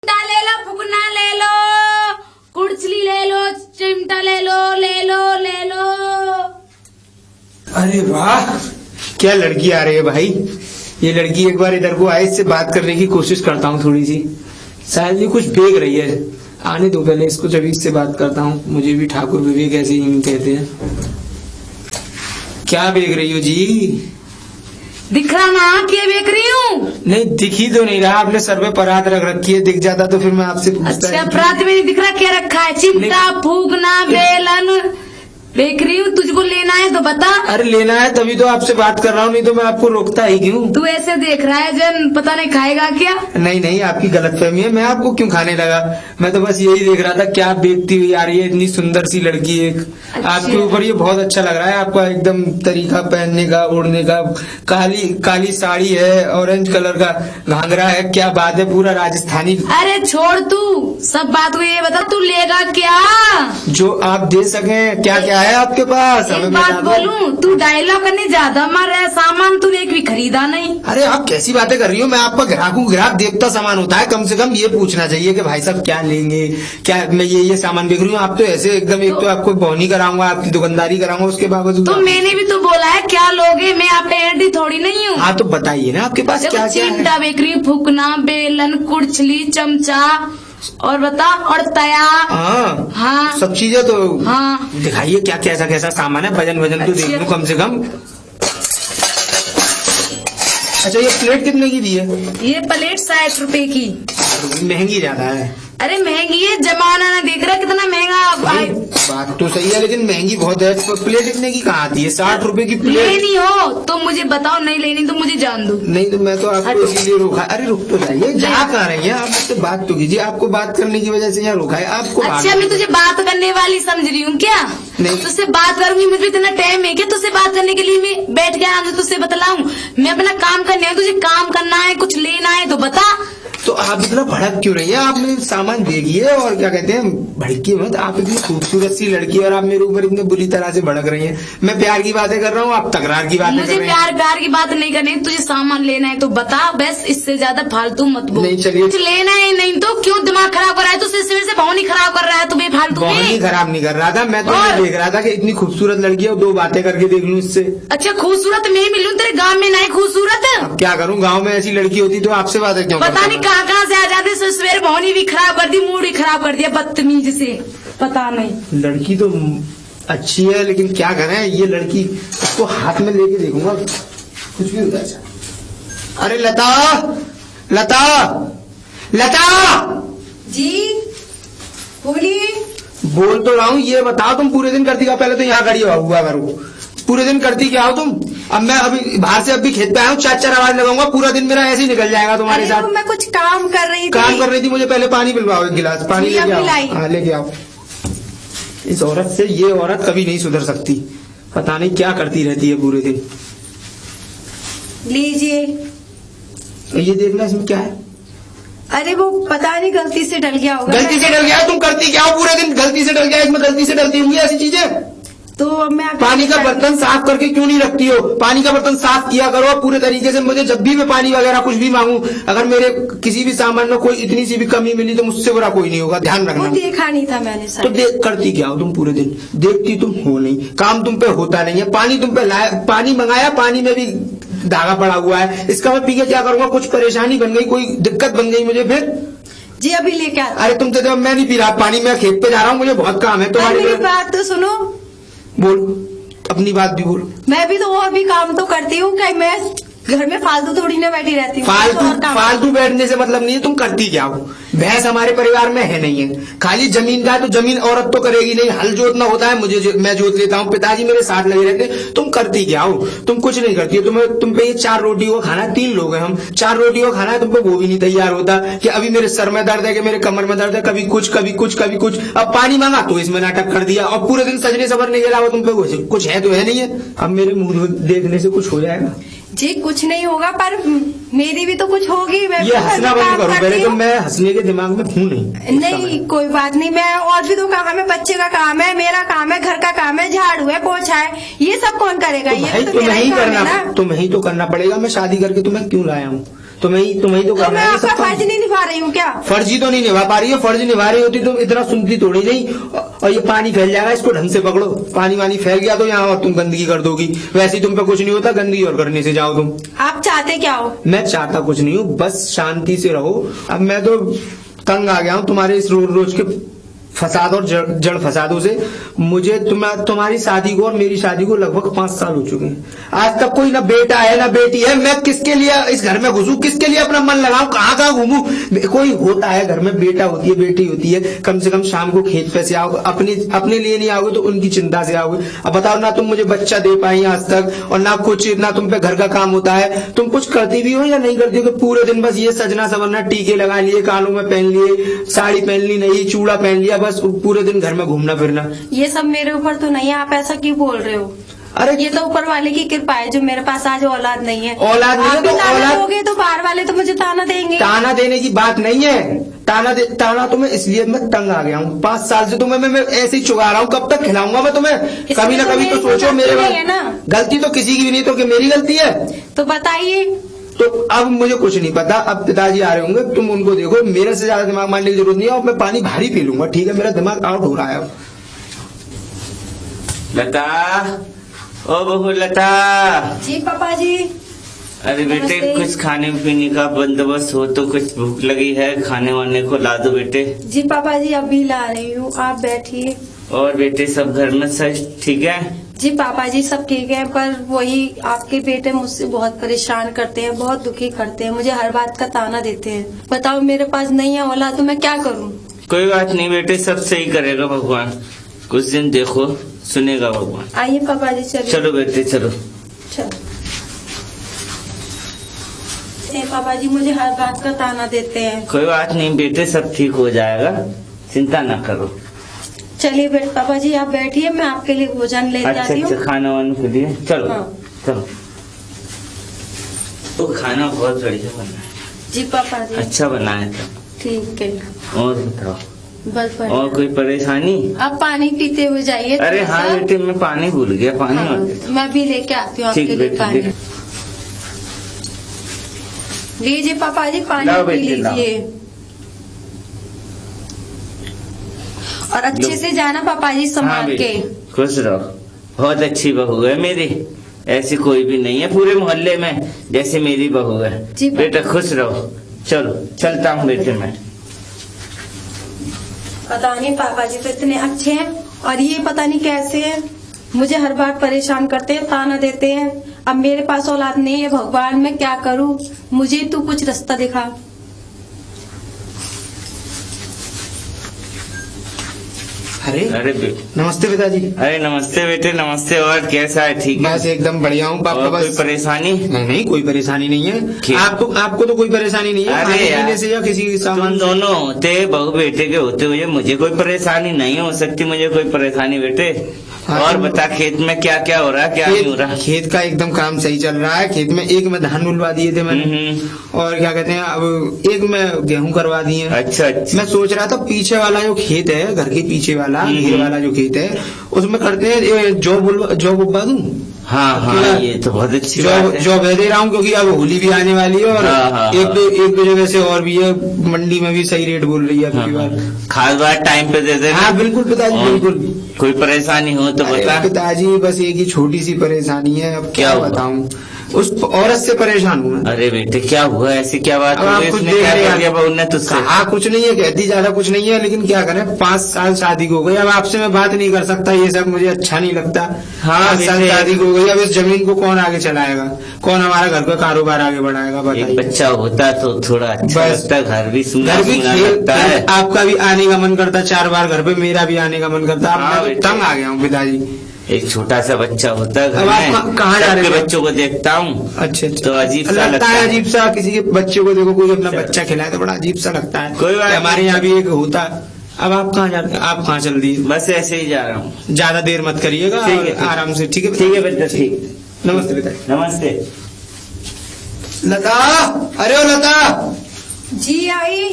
ले लो, फुकना ले लो, कुर्चली ले लो, चिमटा ले लो, ले लो, ले लो। अरे वाह, क्या लड़की आ रही है भाई। ये लड़की एक बार इधर को आए, इससे बात करने की कोशिश करता हूँ थोड़ी सी। शायद ये कुछ बेच रही है। आने दो पहले इसको, जब इससे बात करता हूँ। मुझे भी ठाकुर विवेक ऐसे ही कहते हैं। क्या बेच रही हो जी? दिख रहा ना क्या बेच रही हूँ? नहीं दिख ही तो नहीं रहा। आपने सर पे परात रख रखी है, दिख जाता तो फिर मैं आपसे पूछता। अच्छा, परात में नहीं दिख रहा, क्या रखा है? चिमटा, फूकना, बेलन देख रही हूँ। तुझको लेना है तो बता। अरे लेना है तभी तो आपसे बात कर रहा हूँ, नहीं तो मैं आपको रोकता ही क्यों। तू ऐसे देख रहा है जन पता नहीं खाएगा क्या। नहीं नहीं, आपकी गलतफहमी है। मैं आपको क्यों खाने लगा? मैं तो बस यही देख रहा था क्या बेचती हुई आ रही है इतनी सुंदर सी लड़की एक। अच्छा। आपके ऊपर ये बहुत अच्छा लग रहा है, आपका एकदम तरीका पहनने का, ओढ़ने का। काली काली साड़ी है, ऑरेंज कलर का घाघरा है, क्या बात है, पूरा राजस्थानी। अरे छोड़ तू सब बात को, ये बता तू लेगा क्या? जो आप दे सके। क्या क्या है आपके पास? एक बात बोलूं, तू डायलॉग करने ज्यादा मार रहा है। सामान तूने एक भी खरीदा नहीं। अरे आप कैसी बातें कर रही हो? मैं आपका ग्राहक हूँ, ग्राहक देवता सामान होता है। कम से कम ये पूछना चाहिए कि भाई साहब क्या लेंगे, क्या मैं ये सामान बेच रही हूँ। आप तो ऐसे एकदम, एक तो आपको बौनी कराऊंगा, आपकी दुकानदारी कराऊंगा, उसके बावजूद तो मैंने भी तो बोला है क्या लोगे। मैं आप एडी थोड़ी नहीं हूँ। हाँ तो बताइए ना आपके पास क्या क्या है। चिमटा बेच रही हूँ, फूकना, बेलन, कुर्चली, चमचा और बता, और तया। हाँ सब चीजें तो हाँ दिखाइए, क्या कैसा कैसा सामान है। वजन वजन तो देख लूं कम से कम। अच्छा, ये प्लेट कितने की दी है? ये प्लेट 60 रुपए की। महंगी ज्यादा है। अरे महंगी है, जमाना ना देख रहा कितना महंगा। बात तो सही है, लेकिन महंगी बहुत है। प्लेट इतने की कहाँ आती है? 60 रुपए की प्लेट। लेनी हो तो मुझे बताओ, नहीं लेनी तो मुझे जान दो। नहीं तो मैं तो आपको इसीलिए रोका। अरे रुक तो जाइए, जहाँ कहाँ रही है आप मुझसे बात तो कीजिए। आपको बात करने की वजह से यहाँ रोका है आपको। अच्छा, मैं तुझे बात करने वाली समझ रही हूँ क्या? नहीं, तुझसे बात करूंगी, मुझे इतना टाइम है क्या तुझसे बात करने के लिए? मैं बैठ के आऊँ तुझसे बतलाऊं? मैं अपना काम करने है, तुझे काम करना है, कुछ लेना है तो बता। तो आप इतना भड़क क्यों रही है? आप मेरे सामान देखिए और क्या कहते हैं, भड़की मत। आप इतनी खूबसूरत सी लड़की है और आप मेरे ऊपर इतने बुरी तरह से भड़क रही हैं। मैं प्यार की बातें कर रहा हूँ, आप तकरार की बातें कर रहे हैं। मुझे प्यार की बात नहीं करनी, तुझे सामान लेना है तो बता बस। इससे ज्यादा फालतू मत बोल। नहीं चलिए, कुछ लेना है नहीं तो क्यों दिमाग खराब कर रहा है? तो सिलसिले से भौनी खराब कर रहा है, तुम्हें फालतू में। खराब नहीं कर रहा था, मैं तो ये देख रहा था कि इतनी खूबसूरत लड़की है, दो बातें करके देख लूँ इससे। अच्छा, खूबसूरत मैं मिलूं तेरे गाँव में? नहीं खूबसूरत। अब क्या करूँ, गाँव में ऐसी लड़की होती तो आपसे बातें क्यों? पता नहीं कहाँ से आ जाते। सवेरे भौनी भी खराब कर दी, मूड भी खराब कर दिया बदतमीज से। पता नहीं, लड़की तो अच्छी है लेकिन क्या करें, ये लड़की उसको हाथ में लेके देखूंगा कुछ भी हो जाए। अरे लता, लता, लता जी बोलिए। बोल तो रहा हूँ, ये बताओ तुम पूरे दिन करती क्या? पहले तो यहाँ खड़ी हुआ करो, पूरे दिन करती क्या हो तुम? अब मैं अभी बाहर से अभी खेत पे आया हूँ, 4 आवाज लगाऊंगा, पूरा दिन मेरा ऐसे ही निकल जाएगा तुम्हारे साथ। मैं कुछ काम कर रही थी। काम कर रही थी? मुझे पहले पानी पिलवाओ, एक गिलास पानी लेके आओ। हाँ लेके आओ। इस औरत से, ये औरत कभी नहीं सुधर सकती। पता नहीं क्या करती रहती है पूरे दिन। लीजिए। ये देखना इसमें क्या है। अरे वो पता नहीं गलती से डल गया होगा। गलती से डल गया? तुम करती क्या हो पूरे दिन? गलती से डल गया, इसमें गलती से डलती होंगी ऐसी चीजें। तो अब मैं पानी का बर्तन साफ करके क्यों नहीं रखती हो? पानी का बर्तन साफ किया करो पूरे तरीके से। मुझे जब भी मैं पानी वगैरह कुछ भी मांगू, अगर मेरे किसी भी सामान में कोई इतनी सी भी कमी मिली तो मुझसे बुरा कोई नहीं होगा, ध्यान रखना। वो देखा नहीं था मैंने सर। तो करती क्या हो तुम पूरे दिन? देखती तुम हो नहीं, काम तुम पे होता नहीं है। पानी तुम पे लाया, पानी मंगाया, पानी में भी धागा पड़ा हुआ है। इसका मैं पी के क्या करूंगा? कुछ परेशानी बन गई, कोई दिक्कत बन गई मुझे फिर? जी अभी लेके आ। अरे तुम तो, मैं नहीं पी रहा पानी, मैं खेत पे जा रहा हूँ, मुझे बहुत काम है तुम्हारी। मेरी बात तो सुनो। बोल, अपनी बात भी बोल। मैं भी तो और भी काम तो करती हूँ, क्या मैं घर में फालतू थोड़ी ना बैठी रहती हूँ। फालतू बैठने से मतलब नहीं है। तुम करती क्या हो? भैंस हमारे परिवार में है नहीं है, खाली जमीन का है तो जमीन औरत तो करेगी नहीं। हल जोतना होता है, मैं जोत लेता हूँ, पिताजी मेरे साथ लगे रहते। तुम करती क्या हो? तुम कुछ नहीं करती हो। तुम पे ये 4 रोटियों का खाना है, 3 लोग हैं हम, 4 रोटियों का खाना है, तुम पे वो भी नहीं तैयार होता कि अभी मेरे सर में दर्द है, कि मेरे कमर में दर्द है, कभी कुछ कभी कुछ कभी कुछ। अब पानी मांगा तो इसमें नाटक कर दिया, और पूरे दिन सजने सवरने के अलावा तुम पे कुछ है तो है नहीं है। अब मेरे मुंह देखने से कुछ हो जाएगा? जी कुछ नहीं होगा, पर मेरी भी तो कुछ होगी। मैं ये हंसना बंद करो पहले। तो मैं हंसने के दिमाग में हूँ नहीं। नहीं कोई बात नहीं, मैं और भी तो काम है, बच्चे का काम है, मेरा काम है, घर का काम है, झाड़ू है, पोछा है, ये सब कौन करेगा? तो ये तो तुम्हें ही करना, तुम्हें ही तो करना पड़ेगा। मैं शादी करके तुम्हें क्यों लाया हूँ? तुम्हें ही तो तो करना मैं है आपका सब काम। फर्ज नहीं निभा रही हूँ क्या? फर्ज ही तो नहीं निभा पा रही है। फर्ज निभा रही होती तो इतना सुनती थोड़ी नहीं। और ये पानी फैल जाएगा, इसको ढंग से पकड़ो। पानी वानी फैल गया तो यहाँ और तुम गंदगी कर दोगी। वैसे ही तुम पे कुछ नहीं होता, गंदगी और करने से जाओ तुम। आप चाहते क्या हो? मैं चाहता कुछ नहीं हूँ, बस शांति से रहो। अब मैं तो तंग आ गया हूँ तुम्हारे इस रोज रोज के फसाद और जड़ फसादों से। मुझे तुम्हारी शादी को और मेरी शादी को लगभग 5 साल हो चुके हैं। आज तक कोई ना बेटा है ना बेटी है। मैं किसके लिए इस घर में घुसूं, किसके लिए अपना मन लगाऊं, कहाँ कहाँ घूमूं? कोई होता है घर में, बेटा होती है बेटी होती है। कम से कम शाम को खेत पे से आओ, अपने लिए नहीं आओगे तो उनकी चिंता से आओगे। अब बताओ, ना तुम मुझे बच्चा दे पाई आज तक, और ना तुम पे घर का काम होता है। तुम कुछ करती भी हो या नहीं करती हो कि पूरे दिन बस ये सजना सवरना, टीके लगा लिए, कानों में पहन लिए, साड़ी पहन ली, नई चूड़ा पहन लिया, बस पूरे दिन घर में घूमना फिरना। ये सब मेरे ऊपर तो नहीं है, आप ऐसा क्यों बोल रहे हो? अरे ये तो ऊपर वाले की कृपा है जो मेरे पास आज औलाद नहीं है। औलाद नहीं है आप तो भी ताना औलाद दोगे तो बाहर वाले तो मुझे ताना देंगे। ताना देने की बात नहीं है। ताना तुम्हें इसलिए मैं तंग आ गया हूँ। 5 साल से तुम्हें मैं ऐसे ही चुगा रहा हूँ। कब तक खिलाऊंगा मैं तुम्हें? कभी ना कभी तो सोचो मेरे है ना। गलती तो किसी की भी नहीं, तो कि मेरी गलती है? तो बताइए। तो अब मुझे कुछ नहीं पता। अब पिताजी आ रहे होंगे, तुम उनको देखो। मेरे से ज्यादा दिमाग मारने की जरूरत नहीं है। और मैं पानी भारी पी लूंगा, ठीक है? मेरा दिमाग आउट हो रहा है अब। लता, ओ बहू लता। जी पापा जी। अरे बेटे, कुछ खाने पीने का बंदोबस्त हो तो, कुछ भूख लगी है, खाने वाने को ला दो बेटे। जी पापा जी, अभी ला रही हूँ, आप बैठिए। और बेटे, सब घर में सब ठीक है? जी पापा जी, सब ठीक है, पर वही आपके बेटे मुझसे बहुत परेशान करते हैं, बहुत दुखी करते हैं, मुझे हर बात का ताना देते हैं। बताओ, मेरे पास नहीं है औलाद तो मैं क्या करूं? कोई बात नहीं बेटे, सब सही करेगा भगवान। कुछ दिन देखो, सुनेगा भगवान। आइए पापा जी, चलिए। चलो बेटे, चलो। पापा जी मुझे हर बात का ताना देते हैं। कोई बात नहीं बेटे, सब ठीक हो जाएगा, चिंता ना करो। चलिए बेटे, पापा जी आप बैठिए, मैं आपके लिए भोजन ले जाती हूँ। अच्छा, खाना वाने के लिए चलो। हाँ। चलो। तो खाना बहुत बढ़िया बना है। जी पापा जी। अच्छा बनाया था। ठीक है। और बताओ, बस बढ़िया। और कोई परेशानी? आप पानी पीते हुए जाइए। अरे हाँ बेटे, मैं पानी भूल गया, पानी हाँ, मैं भी लेके आती हूँ आपके लिए पानी। लीजिए पापा जी, पानी पी लीजिए। और अच्छे से जाना पापा जी, संभाल के। खुश रहो, बहुत अच्छी बहू है मेरी। ऐसी कोई भी नहीं है पूरे मोहल्ले में जैसे मेरी बहू है। बेटा खुश रहो। चलो, चलता हूँ बेटे मैं। पता नहीं पापा जी तो इतने अच्छे हैं, और ये पता नहीं कैसे हैं, मुझे हर बार परेशान करते हैं, ताना देते हैं। अब मेरे पास औलाद नहीं है, भगवान मैं क्या करूं? मुझे तू कुछ रास्ता दिखा। अरे नमस्ते पिताजी। अरे नमस्ते बेटे, नमस्ते। और कैसा है? ठीक है? बस एकदम बढ़िया हूँ पापा। बस कोई परेशानी? नहीं, कोई परेशानी नहीं है। आपको तो कोई परेशानी नहीं है? अरे खाने से या किसी तुम दोनों होते बहू बेटे के होते हुए मुझे कोई परेशानी नहीं हो सकती। मुझे कोई परेशानी बेटे। और बता, खेत में क्या क्या हो रहा है, क्या नहीं हो रहा? खेत का एकदम काम सही चल रहा है। खेत में एक में धान बुलवा दिए थे मैंने, और क्या कहते हैं, अब एक में गेहूं करवा दिए। अच्छा। मैं सोच रहा था पीछे वाला जो खेत है, घर के पीछे वाला घेर वाला जो खेत है, उसमें करते हैं जौ बुलवा दूं। हाँ, ये तो बहुत अच्छी बात है। जॉब दे रहा हूँ, क्योंकि अब होली भी आने वाली है, और एक दो जगह से और भी है। मंडी में भी सही रेट बोल रही है अगली बार। खास बात टाइम पे दे देना। हाँ बिल्कुल पिताजी, बिल्कुल। कोई परेशानी हो तो बता। पिताजी बस एक ही छोटी सी परेशानी है। अब क्या बताऊं, उस औरत से परेशान हूँ। अरे बेटे, क्या हुआ? ऐसी क्या बात हो गई? उसने क्या कर दिया उन्होंने तुझसे? हाँ, कुछ नहीं है, कहती ज्यादा कुछ नहीं है, लेकिन क्या करें, 5 साल शादी को हो गई। अब आपसे मैं बात नहीं कर सकता, ये सब मुझे अच्छा नहीं लगता। 5 साल शादी को हो गई, अब इस जमीन को कौन आगे चलाएगा? कौन हमारा घर का कारोबार आगे बढ़ाएगा? बताइए। बच्चा होता तो थोड़ा अच्छा लगता, घर भी सुंदर लगता है। आपका भी आने का मन करता 4 बार घर पे, मेरा भी आने का मन करता। अब तंग आ गया हूँ पिताजी। एक छोटा सा बच्चा होता है घर में, कहाँ जा रहे हैं? बच्चों को देखता हूँ। अच्छा, तो अजीब सा लगता है। अजीब सा, किसी के बच्चे को देखो, कोई अपना बच्चा खिलाए तो बड़ा अजीब सा लगता है। कोई बात, हमारे यहाँ भी एक होता। अब आप कहाँ जा रहे हैं? आप कहाँ चल दिए? बस ऐसे ही जा रहा हूँ। ज्यादा देर मत करिएगा, आराम से। ठीक है? ठीक है बेटा, ठीक। नमस्ते बेटा। नमस्ते। लता, अरे ओ लता। जी आई।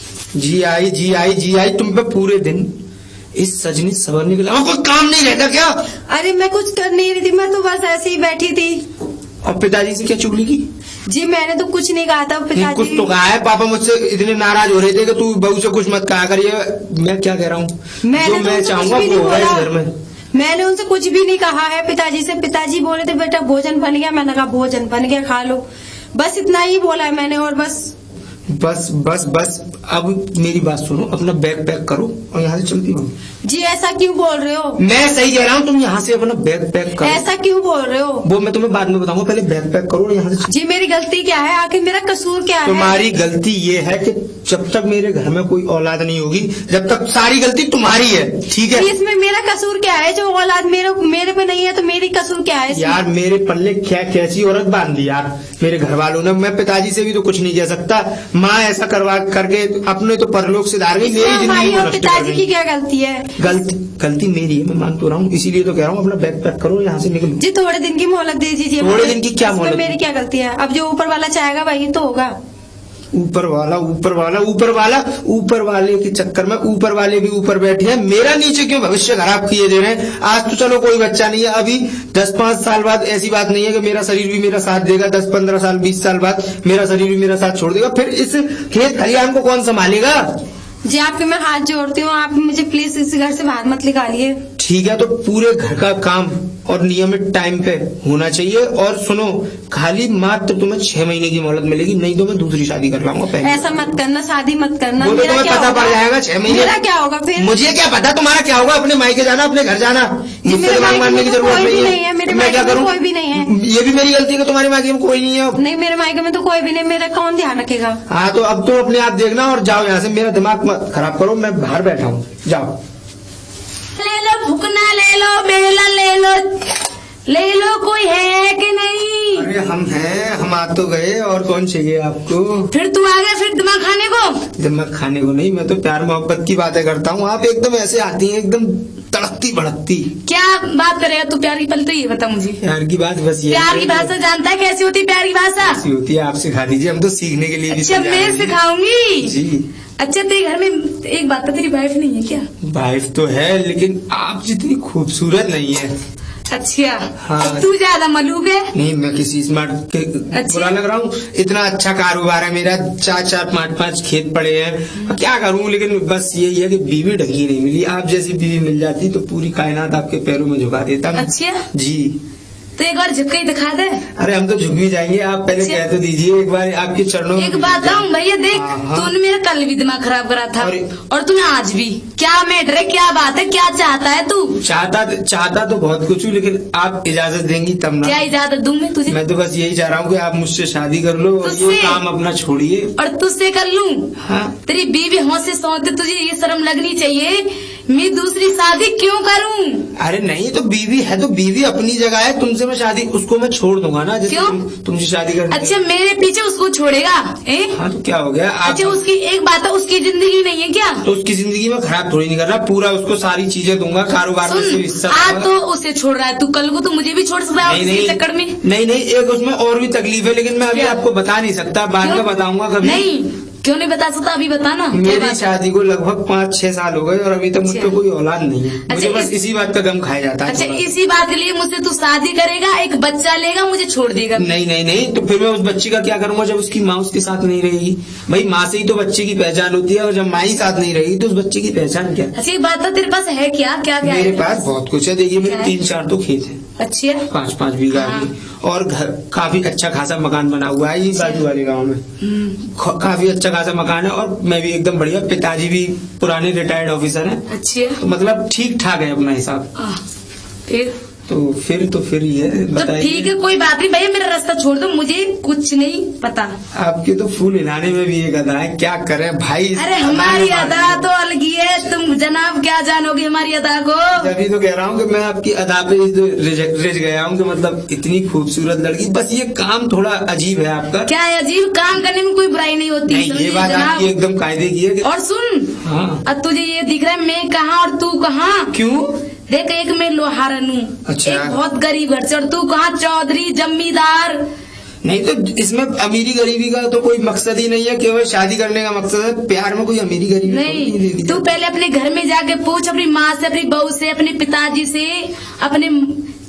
तुम पे पूरे दिन इस सजनी सवरने के अलावा कोई काम नहीं रहता क्या? अरे मैं कुछ कर नहीं रही थी, मैं तो बस ऐसे ही बैठी थी। और पिताजी से क्या चुगली की? जी मैंने तो कुछ नहीं कहा था पिताजी। कुछ तो कहा है, पापा मुझसे इतने नाराज हो रहे थे कि तू बहू से कुछ मत कहा करिए। मैं क्या कह रहा हूँ, जो मैं चाहूंगा वो होगा इस घर में। मैंने उनसे कुछ भी नहीं कहा है पिताजी से। पिताजी बोले थे बेटा भोजन बन गया, मैंने कहा भोजन बन गया खा लो, बस इतना ही बोला है मैंने। और बस अब मेरी बात सुनो, अपना बैग पैक करो और यहाँ से चलती हो। जी ऐसा क्यों बोल रहे हो? मैं सही कह रहा हूँ, तुम यहाँ से अपना बैग पैक करो। ऐसा क्यों बोल रहे हो? वो मैं तुम्हें बाद में बताऊंगा, पहले बैग पैक करो और यहाँ से। जी मेरी गलती क्या है, आखिर मेरा कसूर क्या है? तुम्हारी गलती ये है कि जब तक मेरे घर में कोई औलाद नहीं होगी, जब तक सारी गलती तुम्हारी है, ठीक है? इसमें मेरा कसूर क्या है? जो औलाद मेरे पे नहीं है तो मेरी कसूर क्या है? यार मेरे पल्ले कैसी औरत बांध दी यार मेरे घर वालों ने। मैं पिताजी से भी तो कुछ नहीं कह सकता। माँ ऐसा करवा करके अपने तो परलोक से धार गई, मेरी जिंदगी और पिताजी की क्या गलती है? गलती मेरी है, मैं मान तो रहा हूँ, इसीलिए तो कह रहा हूँ अपना बैग पैक करो, यहाँ से निकलो। जी थोड़े दिन की मोहलत दे दीजिए। थोड़े दिन की क्या मोहलत? मेरी क्या गलती है? अब जो ऊपर वाला चाहेगा वही तो होगा। ऊपर वाले के चक्कर में ऊपर वाले भी ऊपर बैठे हैं, मेरा नीचे क्यों भविष्य खराब किए दे रहे हैं? आज तो चलो कोई बच्चा नहीं है, अभी 10-5 साल बाद ऐसी बात नहीं है कि मेरा शरीर भी मेरा साथ देगा। 10-15 साल 20 साल बाद मेरा शरीर भी मेरा साथ छोड़ देगा, फिर इस खेत खलिहान को कौन संभालेगा? जी आपके मैं हाथ जोड़ती हूँ, आप मुझे प्लीज इस घर से बाहर मत निकालिए। ठीक है, तो पूरे घर का काम और नियमित टाइम पे होना चाहिए। और सुनो, खाली मात्र तुम्हें 6 महीने की मोहलत मिलेगी, नहीं तो मैं दूसरी शादी कर लाऊंगा। पहले ऐसा मत करना, शादी मत करना। वो तो तुम्हें पता पड़ जाएगा 6 महीने। मेरा क्या होगा फिर? मुझे क्या पता तुम्हारा क्या होगा? अपने मायके जाना, अपने घर जाना, मुझसे दिमाग मारने की जरूरत नहीं है। मैं क्या करूँ? कोई भी नहीं है। ये भी मेरी गलती है कि तुम्हारे मायके में कोई नहीं है। नहीं मेरे मायके में तो कोई भी नहीं, मेरा कौन ध्यान रखेगा? हाँ तो अब तुम अपने आप देखना और जाओ यहाँ से, मेरा दिमाग मत खराब करो, मैं बाहर बैठा हूँ, जाओ। ले लो भुकना, ले लो बेला, ले लो कोई है कि नहीं? अरे हम हैं, हम आ तो गए, और कौन चाहिए आपको? फिर तू आ गया, फिर दिमाग खाने को? दिमाग खाने को नहीं, मैं तो प्यार मोहब्बत की बातें करता हूँ। आप एकदम ऐसे आती हैं, एकदम तड़कती भड़कती। क्या बात करेगा तू प्यार की? पहले तो ये बता मुझे। प्यार की बात बस ये। प्यार की भाषा जानता है कैसी होती है? प्यार की भाषा कैसी होती है आप सिखा दीजिए, हम तो सीखने के लिए भी। अच्छा मैं सिखाऊंगी जी। अच्छा तेरे घर में एक बात, तेरी वाइफ नहीं है क्या? वाइफ तो है, लेकिन आप जितनी खूबसूरत नहीं है। अच्छा हाँ। तू ज्यादा मलूक है? नहीं मैं किसी स्मार्ट के बुरा लग रहा हूँ? इतना अच्छा कारोबार है मेरा, 4-4, 5-5 खेत पड़े हैं, क्या करूँ? लेकिन बस यही है कि बीवी ढंगी नहीं मिली। आप जैसी बीवी मिल जाती तो पूरी कायनात आपके पैरों में झुका देता। अच्छा जी। तो एक बार झुक के दिखा दे। अरे हम तो झुक भी जाएंगे, आप पहले कह तो दीजिए एक बार आपके चरणों में। एक बात बताऊं भैया, देख तूने मेरा कल भी दिमाग खराब करा था और तूने आज भी। क्या मैटर है, क्या बात है, क्या चाहता है तू? चाहता तो बहुत कुछ हूँ, लेकिन आप इजाजत देंगी तब ना। क्या इजाजत दूं मैं तुझे? मैं तो बस यही चाह रहा हूँ कि आप मुझसे शादी कर लो और ये काम अपना छोड़िए। और तुझसे कर लूं? हाँ। तेरी बीवी होश से सोते, तुझे ये शर्म लगनी चाहिए, मैं दूसरी शादी क्यों करूं? अरे नहीं, तो बीवी है तो बीवी अपनी जगह है, तुमसे मैं शादी, उसको मैं छोड़ दूंगा ना। क्यों? तुमसे शादी कर। अच्छा मेरे पीछे उसको छोड़ेगा? हाँ तो क्या हो गया? अच्छा उसकी एक बात है, उसकी जिंदगी नहीं है क्या? तो उसकी जिंदगी में खराब थोड़ी नहीं कर रहा, पूरा उसको सारी चीजें दूंगा, कारोबार में से हिस्सा। आज तो उसे छोड़ रहा है तू, कल को तो मुझे भी छोड़ सकता है इसी चक्कर में। नहीं एक उसमें और भी तकलीफ है, लेकिन मैं अभी आपको बता नहीं सकता, बाद में बताऊंगा कभी। नहीं क्यों नहीं बता सकता? अभी बताना। मेरी शादी को लगभग 5-6 साल हो गए और अभी तक मुझसे कोई औलाद नहीं है। मुझे बस इसी बात का गम खाया जाता है। अच्छा इसी बात के लिए मुझसे तू शादी करेगा, एक बच्चा लेगा, मुझे छोड़ देगा? नहीं, तो फिर मैं उस बच्ची का क्या करूंगा जब उसकी माँ उसके साथ नहीं रहेगी? भाई माँ से ही तो बच्चे की पहचान होती है, और जब माँ ही साथ नहीं रहेगी तो उस बच्चे की पहचान क्या? अच्छा एक बात तो तेरे पास है क्या? क्या मेरे पास बहुत कुछ है, देखिए मेरे 3-4 तो खेत है। अच्छा 5-5 बीघा भी, और घर काफी अच्छा खासा मकान बना हुआ है, ये बाजू वाले गांव में काफी अच्छा खासा मकान है, और मैं भी एकदम बढ़िया। पिताजी भी पुराने रिटायर्ड ऑफिसर हैं। अच्छा तो मतलब ठीक ठाक है अपना हिसाब। तो फिर ये बताइए। तो ठीक है कोई बात नहीं भैया, मेरा रास्ता छोड़ दो, मुझे कुछ नहीं पता। आपके तो फूल हिलाने में भी एक अदा है, क्या करें भाई? अरे हमारी अदा तो अलग ही है, तुम जनाब क्या जानोगे हमारी अदा को? तभी तो कह रहा हूँ कि मैं आपकी अदा पे रिझ गया हूँ कि मतलब इतनी खूबसूरत लड़की, बस ये काम थोड़ा अजीब है आपका। क्या है अजीब? काम करने में कोई बुराई नहीं होती। ये बात आपकी एकदम कायदे की है। और सुन, हाँ अब तुझे ये दिख रहा है मैं कहाँ और तू कहाँ? क्यों? देख एक मैं लोहारन हूँ, अच्छा। एक बहुत गरीब घर से, और तू कहाँ चौधरी जमींदार। नहीं तो इसमें अमीरी गरीबी का तो कोई मकसद ही नहीं है, केवल शादी करने का मकसद है। प्यार में कोई अमीरी गरीबी नहीं। तू पहले अपने घर में जाके पूछ, अपनी माँ से, अपनी बहू से, अपने पिताजी से, अपने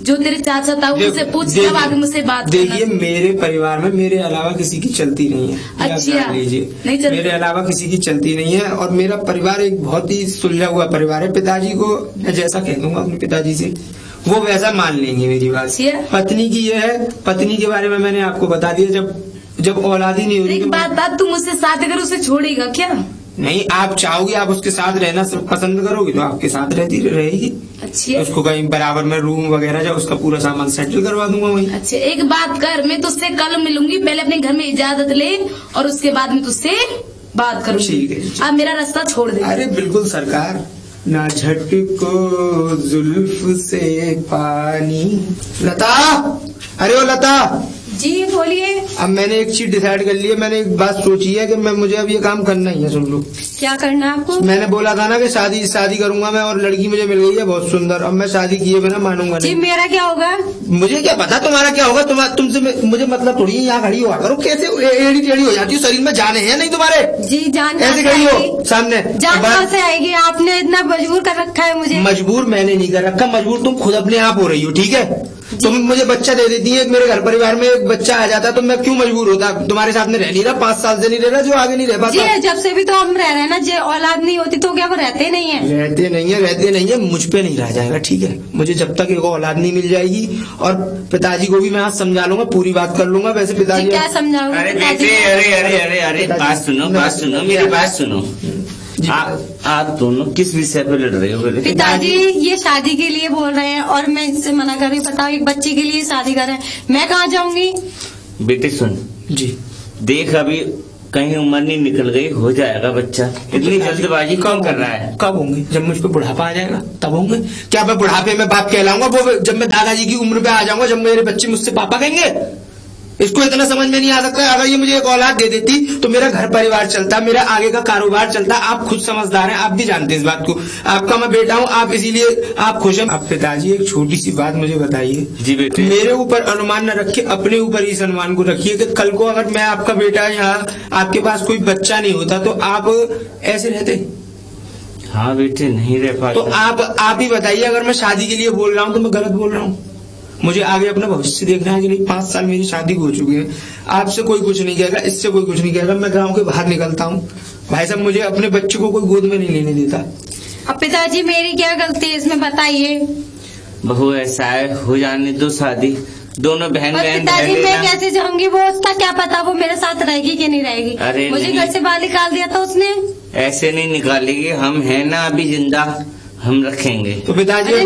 जो तेरे चाचा था उनसे पूछ, जब आगे मुझसे बात करना। देखिए, मेरे परिवार में मेरे अलावा किसी की चलती नहीं है। अच्छा, लीजिए, नहीं चलती। मेरे अलावा किसी की चलती नहीं है और मेरा परिवार एक बहुत ही सुलझा हुआ परिवार है। पिताजी को मैं जैसा कह दूंगा अपने पिताजी से, वो वैसा मान लेंगे मेरी बात। पत्नी की ये है, पत्नी के बारे में मैंने आपको बता दिया, जब औलाद ही नहीं होगी। एक बात, तुम मुझसे शादी कर उसे छोड़ेगा क्या? नहीं, आप चाहोगी, आप उसके साथ रहना पसंद करोगी तो आपके साथ रहती रहेगी। अच्छा, उसको कहीं बराबर में रूम वगैरह जो उसका पूरा सामान सेटल करवा दूंगा वहीं। अच्छा, एक बात कर, मैं तुझसे कल मिलूंगी, पहले अपने घर में इजाजत ले और उसके बाद में तुझसे बात करूंगी। ठीक है, अब मेरा रास्ता छोड़ दे। अरे बिल्कुल सरकार, ना झटको जुल्फ से पानी। लता, अरे ओ लता। जी बोलिए। अब मैंने एक चीज डिसाइड कर ली है, मैंने एक बात सोची है कि मुझे अब ये काम करना ही है। सुन लो। क्या करना है आपको? मैंने बोला था ना कि शादी करूंगा मैं, और लड़की मुझे मिल गई है बहुत सुंदर। अब मैं शादी किए बिना मानूंगा नहीं। जी, मेरा क्या होगा? मुझे क्या पता तुम्हारा क्या होगा। तुमसे मुझे मतलब थोड़ी यहाँ खड़ी हुआ करो। कैसे एड़ी टेढ़ी हो जाती हो, शरीर में जाने हैं नहीं तुम्हारे? जी, जान ऐसे खड़ी हो सामने, जान कहाँ से आएगी? आपने इतना मजबूर कर रखा है मुझे। मजबूर मैंने नहीं कर रखा, मजबूर तुम खुद अपने आप हो रही हो। ठीक है, तुम मुझे बच्चा दे देती है, मेरे घर परिवार में एक बच्चा आ जाता तो मैं क्यों मजबूर होता? तुम्हारे साथ में रह नहीं रहा, 5 साल से नहीं रह रहा, जो आगे नहीं रह पाता। जी, जब से भी तो हम रह रहे हैं ना, जो औलाद नहीं होती तो क्या वो रहते नहीं है? रहते नहीं है, मुझ पे नहीं रह जाएगा। ठीक है, मुझे जब तक एक औलाद नहीं मिल जाएगी, और पिताजी को भी मैं आज समझा लूंगा, पूरी बात कर लूंगा। वैसे पिताजी क्या समझाऊंगा? अरे बेटे, अरे बात सुनो, मेरी बात सुनो। आप दोनों किस विषय पे लड़ रहे हो? पिताजी ये शादी के लिए बोल रहे हैं और मैं इनसे मना कर रही हूँ। बताओ, एक बच्चे के लिए शादी कर रहे हैं, मैं कहाँ जाऊंगी? बेटे सुन जी, देख अभी कहीं उम्र नहीं निकल गई, हो जाएगा बच्चा। इतनी जल्दबाजी कौन कर रहा है? कब होंगे? जब मुझ पे बुढ़ापा आ जाएगा तब होंगे। क्या मैं बुढ़ापे में बाप कहलाऊंगा? वो जब मैं दादाजी की उम्र पे आ जाऊंगा, जब मेरे बच्चे मुझसे पापा कहेंगे। इसको इतना समझ में नहीं आ सकता। अगर ये मुझे एक औलाद दे देती तो मेरा घर परिवार चलता, मेरा आगे का कारोबार चलता। आप खुद समझदार हैं, आप भी जानते हैं इस बात को। आपका मैं बेटा हूँ, आप इसीलिए आप खुश हैं। अब पिताजी एक छोटी सी बात मुझे बताइए। जी बेटे। मेरे ऊपर अनुमान न रखिए, अपने ऊपर इस अनुमान को रखिए कि कल को अगर मैं आपका बेटा, यहाँ आपके पास कोई बच्चा नहीं होता तो आप ऐसे रहते? हाँ बेटे, नहीं रह पाते। तो आप ही बताइए, अगर मैं शादी के लिए बोल रहा हूँ तो मैं गलत बोल रहा हूँ? मुझे आगे अपना भविष्य देखना है कि नहीं? 5 साल मेरी शादी हो चुकी है, आपसे कोई कुछ नहीं कहेगा, इससे कोई कुछ नहीं कहेगा। मैं गांव के बाहर निकलता हूँ, भाई साहब मुझे अपने बच्चे को कोई गोद में नहीं लेने देता। अब पिताजी मेरी क्या गलती है इसमें, बताइए। बहू ऐसा है, हो जाने दो शादी, दोनों बहन बहन। पिताजी मैं कैसे जाऊंगी? वो उसका क्या पता वो मेरे साथ रहेगी कि नहीं रहेगी? अरे मुझे घर से बाहर निकाल दिया था उसने। ऐसे नहीं निकालेगी, हम है ना अभी जिंदा, हम रखेंगे। तो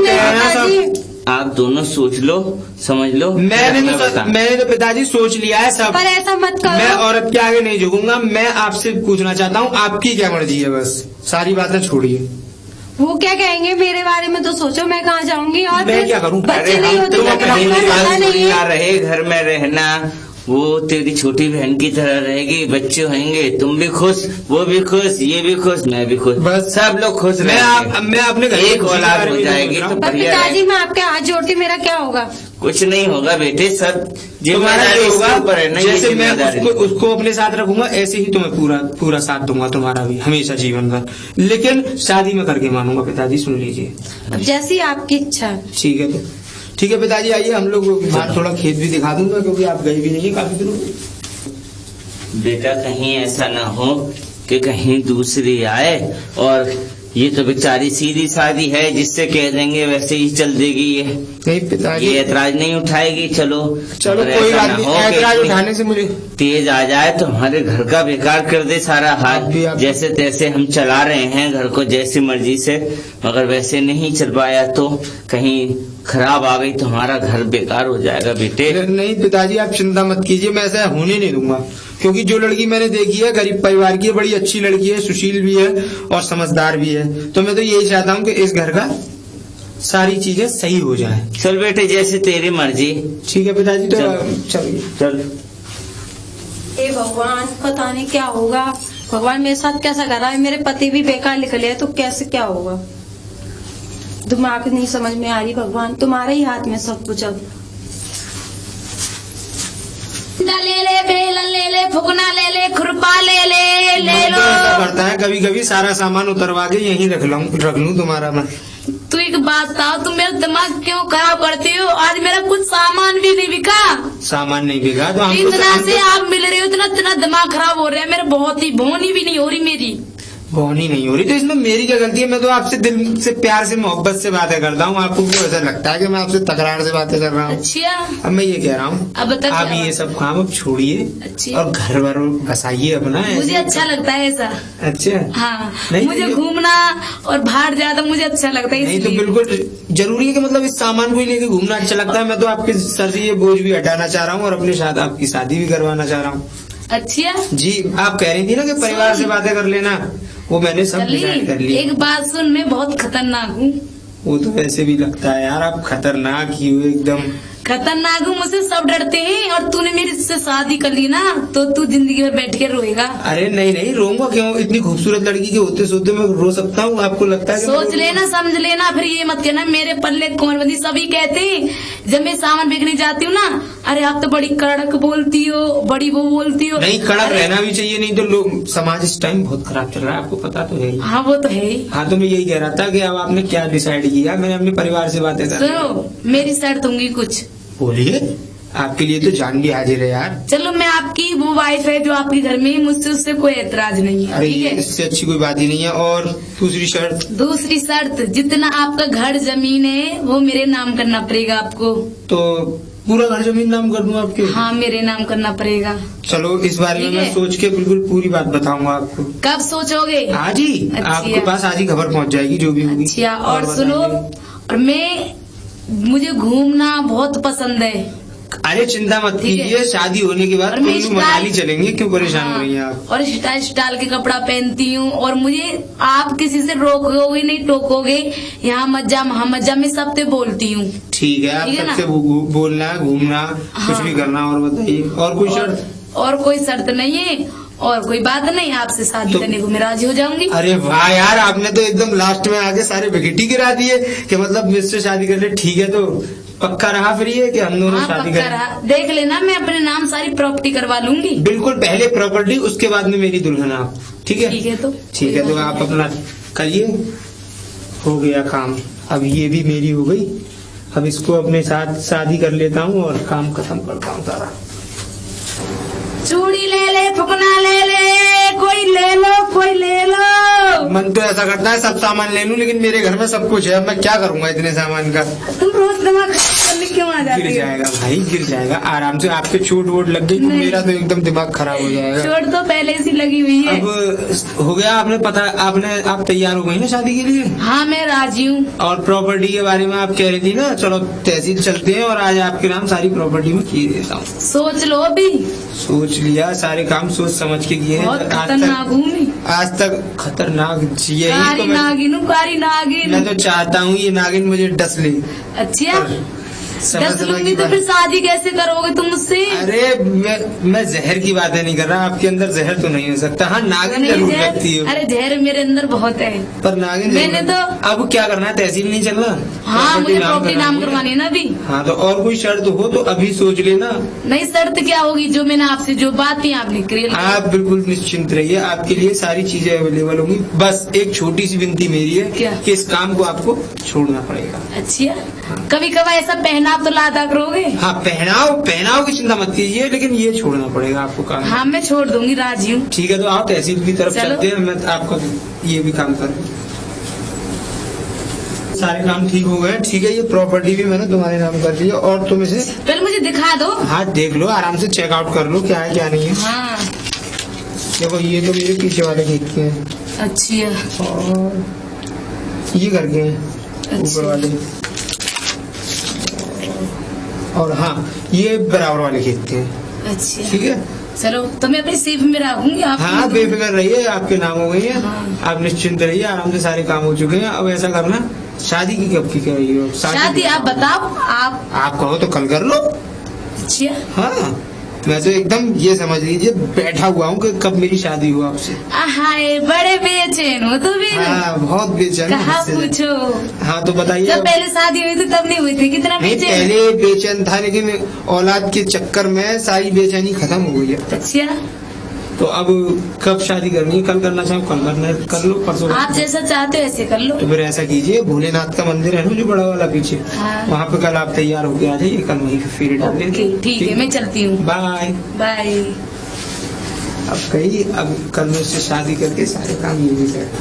पिताजी आप दोनों सोच लो, समझ लो। मैंने तो पिताजी सोच लिया है सब। पर ऐसा मत करो। मैं औरत के आगे नहीं झुकूंगा। मैं आपसे पूछना चाहता हूँ, आपकी क्या मर्जी है? बस सारी बातें छोड़िए। वो क्या कहेंगे मेरे बारे में तो सोचो, मैं कहाँ जाऊंगी? और मैं क्या करूँ? बच्चे नहीं होते तो रहे घर में रहना, वो तेरी छोटी बहन की तरह रहेगी, बच्चे होंगे, तुम भी खुश, वो भी खुश, ये भी खुश, मैं भी खुश, बस सब लोग खुश रहेंगे। मैं अपने एक औलाद हो जाएगी तो पिताजी मैं आपके हाथ जोड़ती, मेरा क्या होगा? कुछ नहीं होगा बेटे, सब जिम्मेदारी इसके ऊपर है ना। जैसे मैं उसको अपने साथ रखूंगा, ऐसे ही तुम्हें पूरा साथ दूंगा तुम्हारा भी, हमेशा जीवन भर। लेकिन शादी में करके मानूंगा पिताजी, सुन लीजिए। जैसी आपकी इच्छा। ठीक है, ठीक है पिताजी, आइए हम लोग बाहर थोड़ा खेत भी दिखा दूंगा, क्योंकि आप गए भी नहीं है काफी दिनों में। बेटा कहीं ऐसा ना हो कि कहीं दूसरी आए, और ये तो बेचारी सीधी सादी है, जिससे कह देंगे वैसे ही चल देगी ये। नहीं पिताजी, ये ऐतराज नहीं उठाएगी। चलो कोई बात नहीं, ऐतराज उठाने से मुझे तेज आ जाए तो हमारे घर का बेकार कर दे सारा हाथ। जैसे तैसे हम चला रहे हैं घर को जैसी मर्जी से, मगर वैसे नहीं चल पाया तो कहीं खराब आ गई तो हमारा घर बेकार हो जाएगा बेटे। नहीं पिताजी, आप चिंता मत कीजिए, मैं ऐसा होने नहीं दूंगा। क्योंकि जो लड़की मैंने देखी है गरीब परिवार की है, बड़ी अच्छी लड़की है, सुशील भी है और समझदार भी है। तो मैं तो यही चाहता हूँ कि इस घर का सारी चीजें सही हो जाए। चल बेटे, जैसे तेरी मर्जी। ठीक है पिताजी, तो चलिए। चल। हे भगवान, पता नहीं क्या होगा। भगवान मेरे साथ कैसा कर रहा है? मेरे पति भी बेकार निकले हैं तो कैसे क्या होगा? दिमाग नहीं समझ में आ रही। भगवान तुम्हारे ही हाथ में सब कुछ। अब ले ले, बेलन ले ले, फुकना ले ले, खुरपा ले लो। ऐसा करता है कभी कभी, सारा सामान उतरवा के यहीं रख लूं तुम्हारा मैं। तू एक बात था, तुम मेरा दिमाग क्यों खराब करते हो? आज मेरा कुछ सामान भी नहीं बिका। सामान नहीं बिका तो इतना से आप मिल रहे हो, इतना दिमाग खराब हो रहा है मेरा, बहुत ही भोनी भी नहीं हो रही मेरी। भोनी नहीं हो रही तो इसमें मेरी क्या गलती है? मैं तो आपसे दिल से प्यार से मोहब्बत से बातें करता हूँ, आपको क्यों ऐसा लगता है कि मैं आपसे तकरार से बातें कर रहा हूँ? अच्छा, अब मैं ये कह रहा हूँ अब बता, आप ये सब काम अब छोड़िए अच्छा, और घर वर बसाइए अपना। मुझे अच्छा लगता है ऐसा। अच्छा, हाँ, नहीं, मुझे नहीं, घूमना और बाहर जाना मुझे अच्छा लगता है। नहीं तो बिल्कुल जरूरी है कि मतलब इस सामान को ही लेके घूमना अच्छा लगता है। मैं तो आपके सर से ये बोझ भी हटाना चाह रहा हूँ और अपने साथ आपकी शादी भी करवाना चाह रहा हूँ। अच्छा जी, आप कह रही थी ना कि परिवार से बातें कर लेना, वो मैंने सब डिसाइड कर लिया। एक बात सुन, मैं बहुत खतरनाक हूँ। वो तो वैसे भी लगता है यार, आप खतरनाक ही हो, एकदम खतरनाक हूँ, मुझसे सब डरते हैं। और तूने मेरे से शादी कर ली ना तो तू जिंदगी भर बैठ के रोएगा। अरे नहीं नहीं, रोऊंगा क्यों? इतनी खूबसूरत लड़की के होते सोते मैं रो सकता हूँ? आपको लगता है? सोच लेना, समझ लेना, फिर ये मत कहना मेरे पल्ले कौन बंदी। सभी कहते हैं जब मैं सामान बेचने जाती हूँ ना, अरे आप तो बड़ी कड़क बोलती हो, बड़ी वो बोलती हो। नहीं, कड़क रहना भी चाहिए, नहीं तो लोग समाज इस टाइम बहुत खराब चल रहा है, आपको पता तो है। हाँ वो तो है ही। हाँ तो मैं यही कह रहा था कि अब आपने क्या डिसाइड किया? मैंने अपने परिवार से बातें कर। सुनो, मेरी शर्त होंगी कुछ। बोलिए, आपके लिए तो जान भी हाजिर है यार। चलो, मैं आपकी वो वाइफ है जो आपके घर में, मुझसे उससे कोई एतराज नहीं है, अरे ठीक है? इससे अच्छी कोई बात ही नहीं है। और दूसरी शर्त? दूसरी शर्त, जितना आपका घर जमीन है वो मेरे नाम करना पड़ेगा आपको। तो पूरा घर जमीन नाम कर दूं आपके? हाँ, मेरे नाम करना पड़ेगा। चलो, इस बारे में ठीक है। मैं सोच के बिल्कुल पूरी बात बताऊंगा आपको। कब सोचोगे? आज ही अच्छा। आपके पास आज ही खबर पहुंच जाएगी जो भी होगी। अच्छा, और सुनो, और मुझे घूमना बहुत पसंद है। अरे चिंता मत ठीक है। कीजिए, शादी होने के बाद और मैं कुल्लू मनाली चलेंगे, क्यों परेशान हो रही हैं आप? और स्टाइल के कपड़ा पहनती हूँ, और मुझे आप किसी से रोकोगे नहीं, टोकोगे। यहाँ मत जा, वहाँ मत जा, मैं सबसे बोलती हूँ। ठीक है, आप ठीक है ना? सबसे बोलना, घूमना, कुछ हाँ। भी करना। और बताइए, और कोई शर्त? और कोई शर्त नहीं है, और कोई बात नहीं, आपसे शादी करने को मैं राजी हो जाऊंगी। अरे वाह यार, आपने तो एकदम लास्ट में आके सारे विकेट ही गिरा दिए कि मतलब मुझसे शादी कर ले। ठीक है, तो पक्का रहा फिर ये कि हम दोनों हाँ, शादी पक्का करें? रहा। देख लेना, मैं अपने नाम सारी प्रॉपर्टी करवा लूंगी। बिल्कुल, पहले प्रॉपर्टी, उसके बाद में मेरी दुल्हन आप। ठीक है? ठीक है, तो ठीक है, तो आप अपना करिए। हो गया काम, अब ये भी मेरी हो गई। अब इसको अपने साथ शादी कर लेता हूँ और काम खत्म करता हूँ सारा। चूड़ी ले ले, फुकना ले ले, कोई ले लो, कोई ले लो। मन तो ऐसा करता है सब सामान ले लूं, लेकिन मेरे घर में सब कुछ है। अब मैं क्या करूंगा इतने सामान का? तुम रोज दिमाग करने क्यों आ जाती गिर हो? जाएगा भाई, गिर जाएगा आराम से। आपके चोट वोट लग गई तो नहीं। मेरा तो एकदम दिमाग खराब हो जाएगा। चोट तो पहले से लगी हुई है। अब हो गया, आपने पता, आप तैयार हो गई ना शादी के लिए? हाँ, मैं राजी हूँ। और प्रॉपर्टी के बारे में आप कह रही थी ना, चलो तहसील चलते हैं और आज आपके नाम सारी प्रॉपर्टी में किए देता हूँ। सोच लो अभी। सोच लिया, सारे काम सोच समझ के किए हैं। बहुत खतरनाक हूँ मैं। आज तक खतरनाक यही कारी तो मैं नागिन तो चाहता हूँ ये नागिन मुझे डस ले। अच्छा, समझ दस समझ लूंगी की तो बात। फिर शादी कैसे करोगे तुम मुझसे? अरे मैं जहर की बातें नहीं कर रहा, आपके अंदर जहर तो नहीं हो सकता। हाँ, नागिन नहीं, जरूर जहर, लगती है, अरे जहर मेरे अंदर बहुत है। पर नागिन मैंने जरूर। तो- अब क्या करना है? तहसील नहीं चलना? हाँ, मुझे प्रॉपर्टी नाम करवानी है। करवानी है ना अभी। हाँ, तो और कोई शर्त हो तो अभी सोच लेना। नहीं, शर्त क्या होगी? जो मैंने आपसे जो बात थी आपने क्लियर। आप बिल्कुल निश्चिंत रहिए, आपके लिए सारी चीजें अवेलेबल होंगी। बस एक छोटी सी विनती मेरी है क्या? कि इस काम को आपको छोड़ना पड़ेगा। अच्छा, कभी कभी ऐसा पहना तो लादा करोगे? हाँ, पहनाव की चिंता मत कीजिए, लेकिन ये छोड़ना पड़ेगा आपको काम। हाँ, मैं छोड़ दूंगी, राजी हूँ। ठीक है, तो आप तहसील की तरफ चलो। चलते हैं, मैं आपका ये भी काम कर। सारे काम ठीक हो गए। ठीक है, ये प्रॉपर्टी भी मैंने तुम्हारे नाम कर दी है। और तुम इसे पहले मुझे दिखा दो। हाँ देख लो, आराम से चेकआउट कर लो क्या है क्या नहीं है। हाँ, देखो, ये तो मेरे पीछे वाले खेत के हैं अच्छा, और ये घर के हैं ऊपर वाले, और हाँ ये बराबर वाले खेत के हैं। अच्छा, ठीक है, चलो तो मैं अपनी सेफ में रखूंगी। आप हाँ बेफिक्र रहिए, आपके नाम हो गई है। हाँ। आप निश्चिंत रहिए, आराम से सारे काम हो चुके हैं। अब ऐसा करना, शादी की कब की कह रही हो? शादी आप बताओ। आप कहो तो कल कर लो। अच्छा, हाँ, मैं तो एकदम ये समझ लीजिए बैठा हुआ हूँ कि कब मेरी शादी हुआ आपसे। हाय, बड़े बेचैन हो तो भी। हाँ, बहुत बेचैन हूँ कहाँ इससे। पूछो? हाँ, तो बताइए। जब पहले शादी हुई थी तब नहीं हुई थी? कितना नहीं, बेचैन? पहले बेचैन था, लेकिन औलाद के चक्कर में सारी बेचैनी खत्म हो गई है। अच्छा, तो अब कब शादी करनी है? कल करना चाहो कल करना, कर लो, परसों आप जैसा चाहते हो ऐसे कर लो। तो फिर ऐसा कीजिए, भोलेनाथ का मंदिर है ना जो बड़ा वाला पीछे, हाँ। वहाँ पे कल आप तैयार होके आ जाइए, कल वहीं पे फेरे डाल लेंगे। ठीक है, मैं चलती हूँ। Bye bye. अब कही, अब कल मैं उससे शादी करके सारे काम ये भी कर।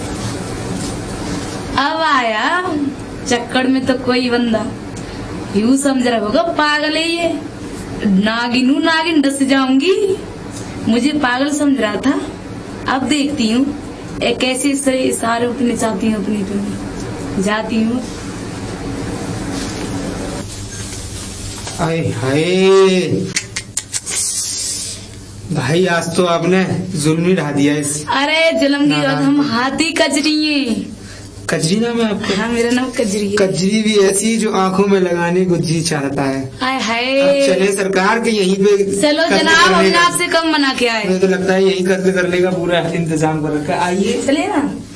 अब आया चक्कर में तो कोई बंदा यूं समझ रहा होगा पागल है ये, नागिन नागिन डस जाऊंगी, मुझे पागल समझ रहा था। अब देखती हूँ एक कैसे सारे उठने चाहती हूँ, अपनी जाती हूँ। आए हाय भाई, आज तो आपने जुल्म ही ढा दिया इस। अरे जुल्म की बात, हम हाथी कजरी हैं। कजरी नाम है आपका? हाँ, मेरा नाम कजरी है। कजरी भी ऐसी जो आंखों में लगाने को जी चाहता है। हाय हाय, अब चले सरकार के यहीं पे चलो कत्ल जनाब, करने हमने का- आपसे कम मना किया है। मुझे तो लगता है यही कत्ल करने का पूरा इंतजाम कर रखा है। आइए चलिए ना।